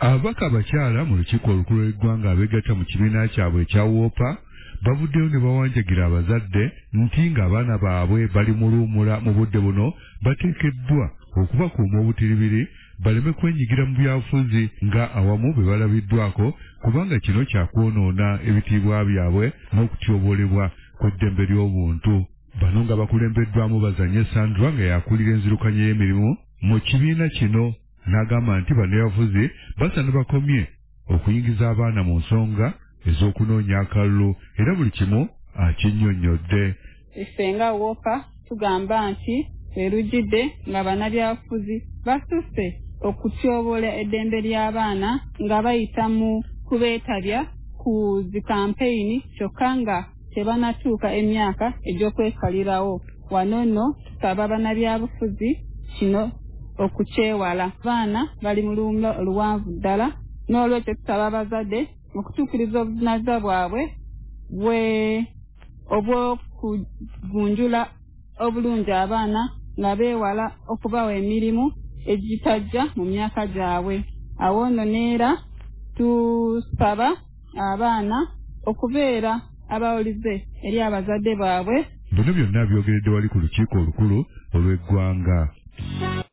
Ababaka abakyala mu lukiiko olukulu lw'eggwanga abeegatta mu kibiina kyabwe ekya WOPA bavuddeyo ne bawanjagira abazadde nti ng'abaana baabwe bali mu luwummula mu budde buno bateekeddwa okubakuuma obutiribiri baleme kwenyigira mu byabufuzi nga awamu bwe balabiddwako kubanga kino kyakwonoona ebitiibwa byabwe n'okutyobolebwa kw'eddembe ly'obuntu. Bano nga bakulembeddwamu Bazanye Sandra nga yakulira enzirukanya y'emirimu mu kibiina kino n'agamba nti bannabyabufuzi basaana bakomye okuyingiza abaana mu nsonga ez'okunoonya akalulu era buli kimu akinnyonnyodde. Ife nga WOPA tugamba nti erujjidde nga bannabyabufuzi basusse okutyobola eddembe ly'abaana nga bayita mu kubeetabya ku zi kampeyini kyokka nga tebanatuuka emyaka egy'okwekalirawo. Wano nno tusaba bannabyabufuzi kino okukyewala. Abaana bali mu luwummula oluwanvu ddala n'olwekyo tusaba abazadde okutuukiriza obuvunaanyizibwa bwabwe obw'okuvunjula obulungi abaana nga beewala okubawa emirimu egitajja mu myaka gyabwe. Awo nno neera tusaba abaana okubeera abawulize eri abazadde baabwe. Bino byonna byogeredde wali ku lukiiko olukulu olw'eggwanga.